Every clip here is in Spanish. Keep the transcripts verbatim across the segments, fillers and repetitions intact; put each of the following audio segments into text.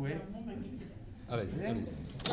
gue. Allez, allez.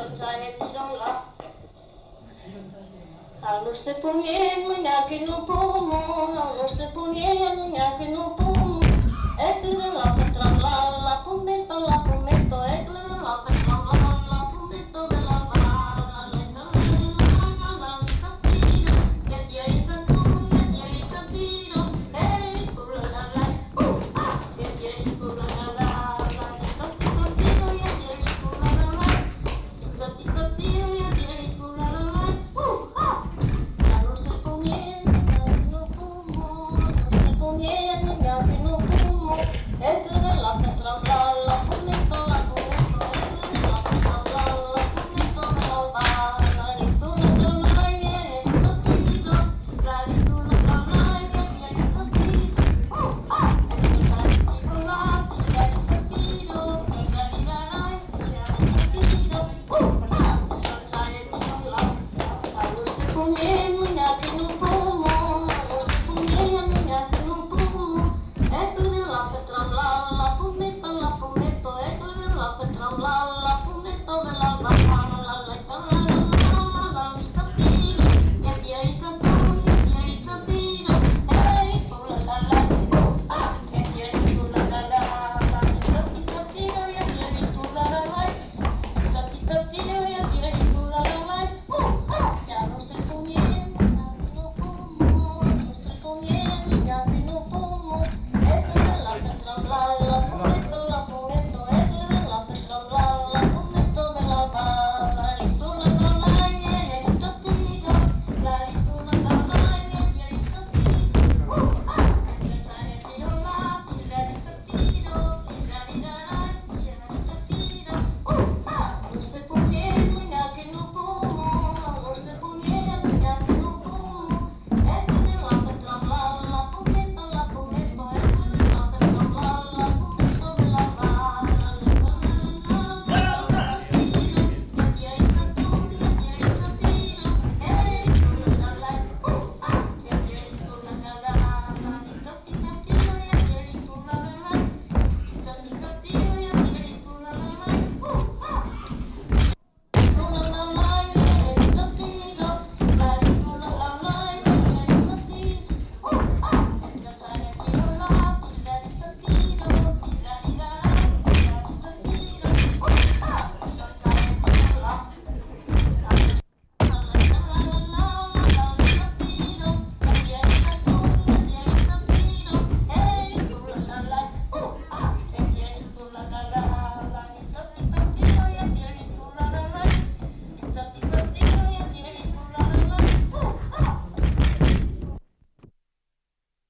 A los te ponían mañana que no pomo, a los te ponían mañana que no pomo. Ekle de la petra la la pomento la pomento, ekle de la petra la la pomento de la bala, la la la la la tiro, que tierita tú, que tierita tiro, hey, por la la la, uh, ah, que tierita por la la la, la tito tiro, que tierita por la la la, tito tito tiro, que tierita por la la la, uh, ah. A los te ponían mañana que no pomo, a los te ponían mañana que no pomo. Ekle de la petra bla la pomento la pomento, ekle de la petra bla la pomento de la bala, la rituna de la yerito tiro, la rituna de la yerito tiro, uh, ah, ekle la ritiko la yerito tiro, ekle la yerito tiro, uh, ah, la ritiko la, a los te ponían mañana que no pomo, a los te ponían mañana que no pomo, ekle de la petra bla la pomento la pomento, ekle de la petra bla